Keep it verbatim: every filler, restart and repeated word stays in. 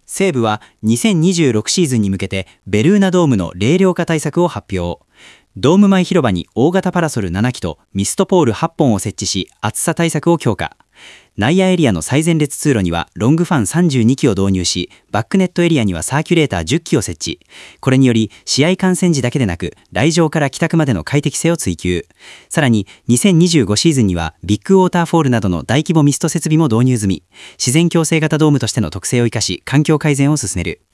西武はにせんにじゅうろくシーズンに向けてベルーナドームの冷涼化対策を発表。ドーム前広場に大型パラソルななきとミストポールはっぽんを設置し、暑さ対策を強化。内野エリアの最前列通路にはロングファンさんじゅうにきを導入し、バックネットエリアにはサーキュレーターじゅっきを設置。これにより試合観戦時だけでなく、来場から帰宅までの快適性を追求。さらににせんにじゅうごシーズンにはビッグウォーターフォールなどの大規模ミスト設備も導入済み。自然共生型ドームとしての特性を生かし、環境改善を進める。